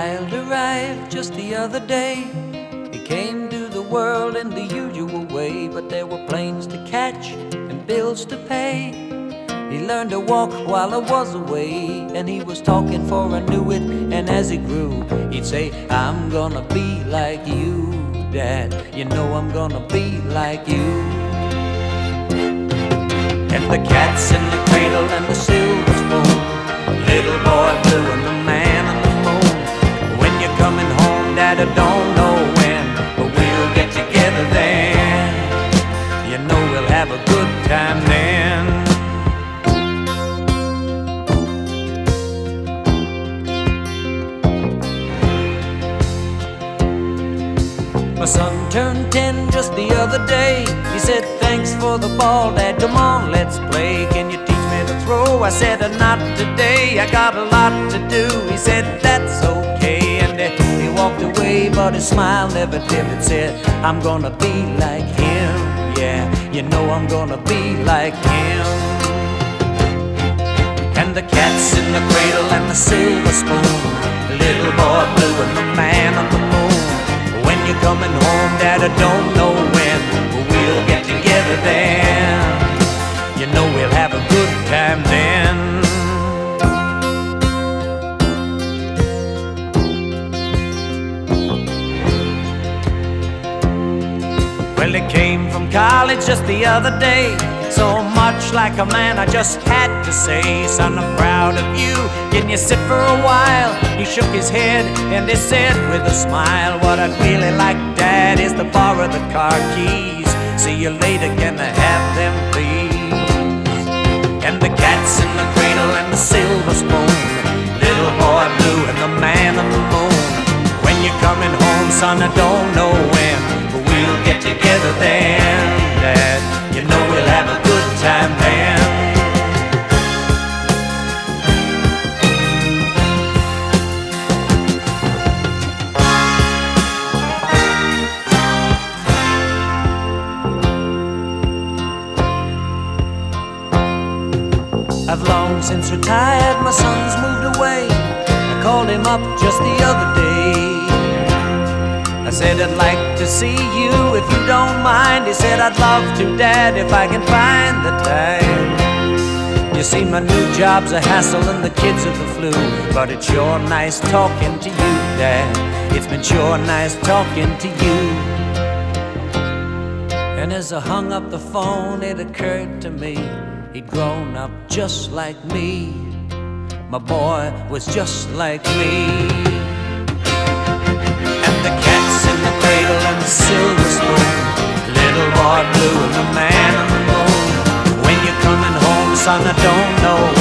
child arrived just the other day. He came to the world in the usual way, but there were planes to catch and bills to pay. He learned to walk while I was away, and he was talking for I knew it. And as he grew, he'd say, I'm gonna be like you, Dad. You know I'm gonna be like you. And the cat's in the cradle and the silver spoon, little boy blue and the man on the moon. When you're coming home, Dad, I don't know when, but we'll get together then. You know we'll have a good time then. My son turned 10 just the other day. He said, thanks for the ball, Dad, come on, let's play. Can you teach me to throw? I said, not today, I got a lot to do. He said, that's okay, and he walked away, but his smile never dimmed. It said, I'm gonna be like him, yeah, you know I'm gonna be like him. And the cat's in the cradle and the silver spoon, the little boy blue and the man on the moon. When you're coming home, Dad, I don't know when, but we'll get together then. You know we'll have a good time then. Well, he came from college just the other day, so much like a man I just had to say, son, I'm proud of you, can you sit for a while? He shook his head and he said with a smile, what I'd really like, Dad, is to borrow the car keys. See you later, can I have them please? And the cat's in the cradle and the silver spoon, little boy blue and the man on the moon. When you're coming home, son, I don't know when, but we'll get together then, Dad. You know we'll have a good time then. I've long since retired, my son's moved away. I called him up just the other day. I said, I'd like to see you if you don't mind. He said, I'd love to, Dad, if I can find the time. You see, my new job's a hassle and the kids are the flu, but it's sure nice talking to you, Dad. It's been sure nice talking to you. And as I hung up the phone, it occurred to me, he'd grown up just like me. My boy was just like me. And the cat's in the cradle and the silver spoon, little boy blue and the man on the moon. When you're coming home, son, I don't know